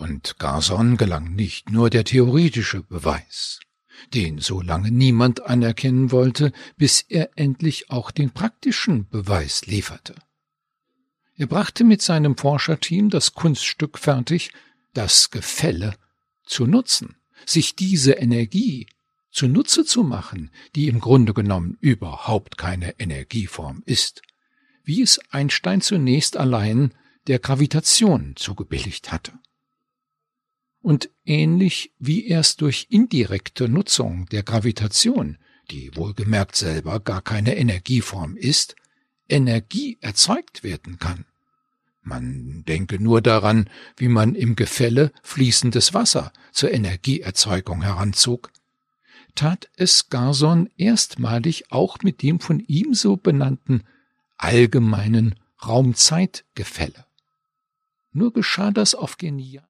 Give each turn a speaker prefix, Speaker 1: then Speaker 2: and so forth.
Speaker 1: Und Garson gelang nicht nur der theoretische Beweis, den so lange niemand anerkennen wollte, bis er endlich auch den praktischen Beweis lieferte. Er brachte mit seinem Forscherteam das Kunststück fertig, das Gefälle zu nutzen, sich diese Energie zunutze zu machen, die im Grunde genommen überhaupt keine Energieform ist, wie es Einstein zunächst allein der Gravitation zugebilligt hatte. Und ähnlich wie erst durch indirekte Nutzung der Gravitation, die wohlgemerkt selber gar keine Energieform ist, Energie erzeugt werden kann. Man denke nur daran, wie man im Gefälle fließendes Wasser zur Energieerzeugung heranzog, tat es Garson erstmalig auch mit dem von ihm so benannten allgemeinen Raum-Zeit-Gefälle. Nur geschah das auf genial